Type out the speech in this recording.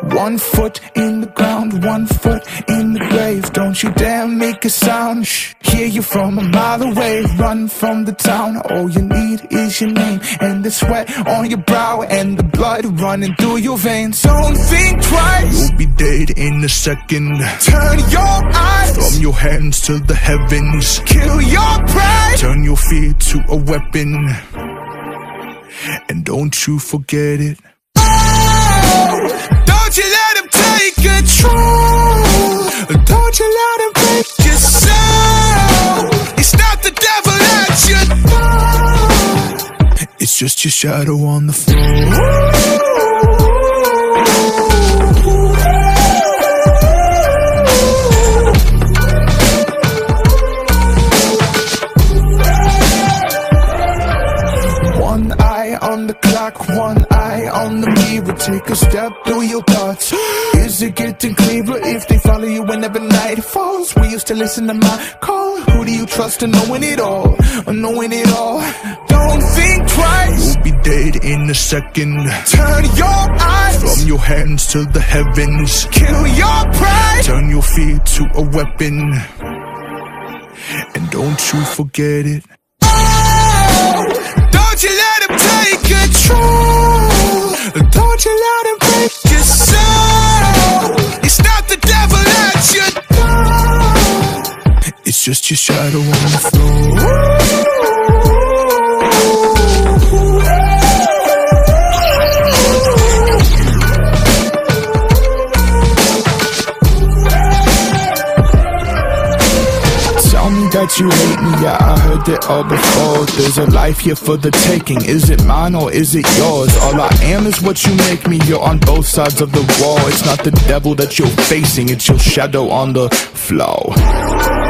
1 foot in the ground, 1 foot in the grave. Don't you dare make a sound. Shh, hear you from a mile away. Run from the town. All you need is your name and the sweat on your brow and the blood running through your veins. Don't think twice, you'll be dead in a second. Turn your eyes from your hands to the heavens. Kill your pride, turn your fear to a weapon, and don't you forget it. Don't you let him take control. Don't you let him break your soul. It's not the devil at your door. It's just your shadow on the floor. On the clock, 1 eye on the mirror. Take a step through your thoughts. Is it getting clearer if they follow you whenever night falls? We used to listen to my call. Who do you trust in knowing it all? Or knowing it all? Don't think twice, you'll be dead in a second. Turn your eyes from your hands to the heavens. Kill your pride, turn your fear to a weapon, and don't you forget it. Don't you let him take control. Don't you let him break your soul. It's not the devil at your door. It's just your shadow on the floor. That you hate me, yeah, I heard it all before. There's a life here for the taking. Is it mine or is it yours? All I am is what you make me. You're on both sides of the wall. It's not the devil that you're facing, it's your shadow on the floor.